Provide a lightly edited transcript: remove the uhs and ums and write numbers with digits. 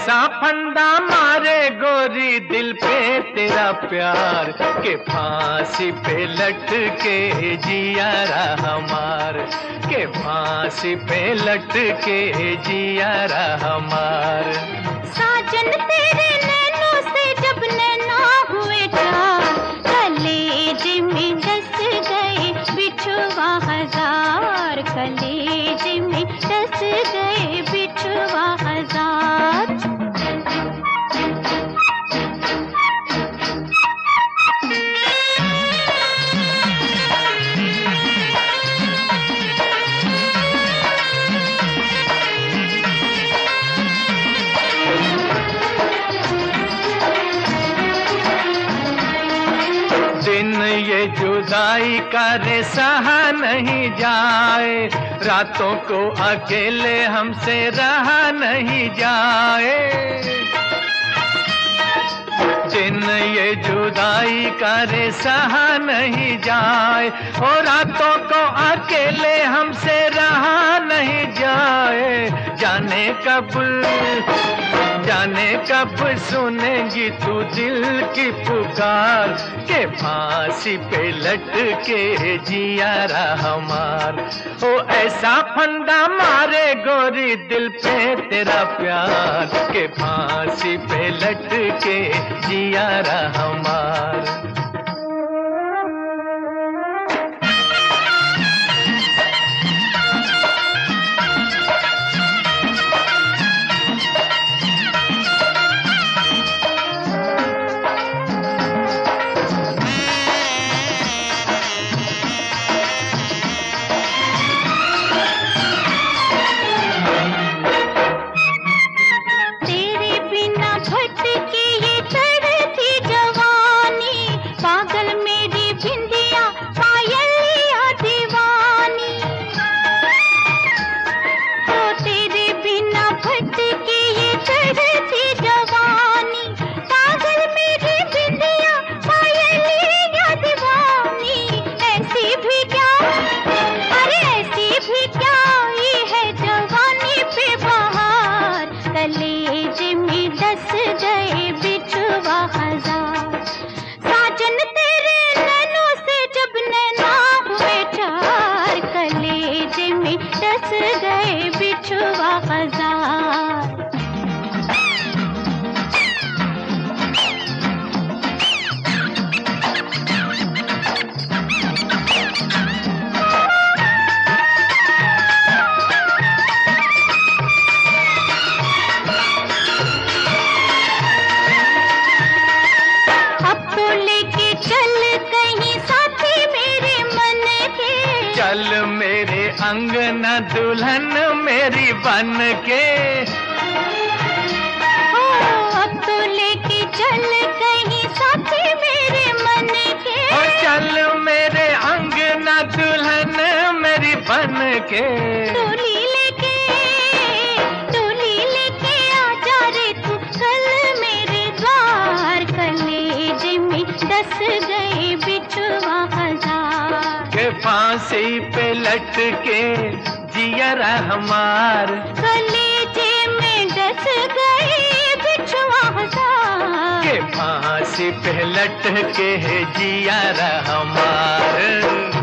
ऐसा फंदा मारे गोरी दिल पे तेरा प्यार के फांसी पे लटके जियारा हमार, के फांसी पे लटके जियारा हमार। साजन तेरे नैनों से जब नैना हुए चार, कलेज में डस गए बिछुआ हजार, कलेज में डस गए बिछुआ हजार। दिन ये जुदाई का रे सहा नहीं जाए, रातों को अकेले हमसे रहा नहीं जाए। दिन ये जुदाई का रे सहा नहीं जाए, और रातों को अकेले हमसे रहा नहीं जाए। जाने कब सुनेंगी तू दिल की पुकार, के फांसी पे लटके जियारा हमार। ओ ऐसा फंदा मारे गोरी दिल पे तेरा प्यार, के फांसी पे लटके जियारा हमार। डस गए बिछुआ हजार। अब तो लेके चल कहीं साथी मेरे मन के, चल मेरे अंगना दुल्हन मेरी बन के। ओ अब तो लेके चल कहीं साथी मेरे मन के, ओ चल मेरे अंगना दुल्हन मेरी बन के। डोली लेके आ जा रे तू कल मेरे द्वार, कलेज में डस गए बिछुआ हजार। के फांसी पे लटके जियरा हमार, कलेजे में डस गए बिछुआ हजार। के फांसी पे लटके जियरा हमार।